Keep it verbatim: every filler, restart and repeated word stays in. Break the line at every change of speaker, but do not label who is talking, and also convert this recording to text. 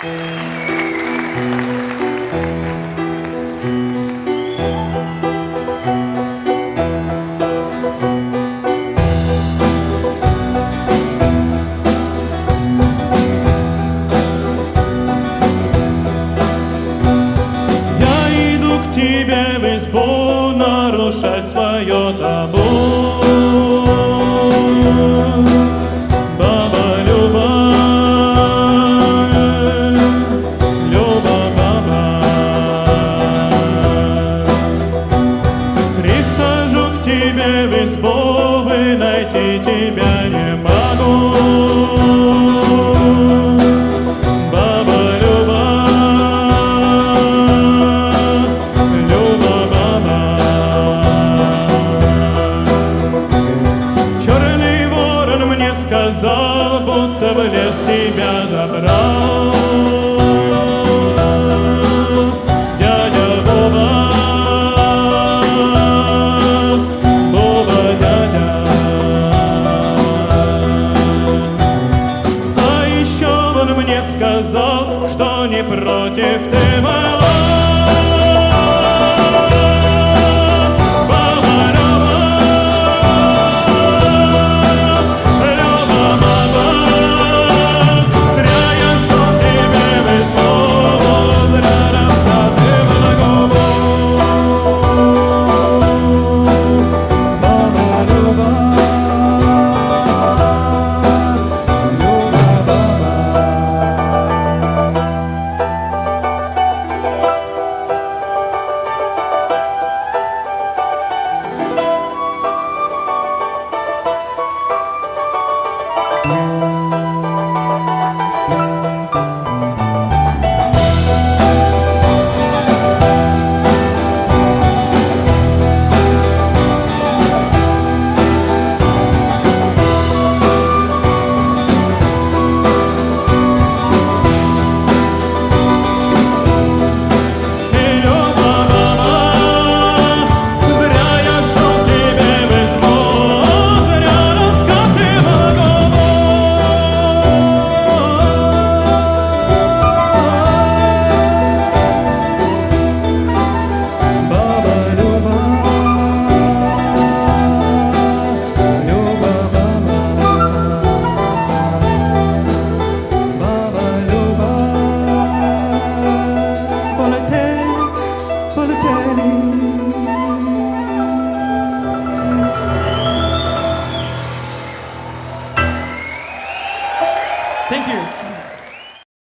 Тебе в избу нарушать свое табу. Баба Люба, Люба баба, прихожу к тебе в избу, и найти тебя не могу. Сказал, будто в лес тебя забрал дядя Буба, Буба дядя. А еще он мне сказал, что не против ты моя.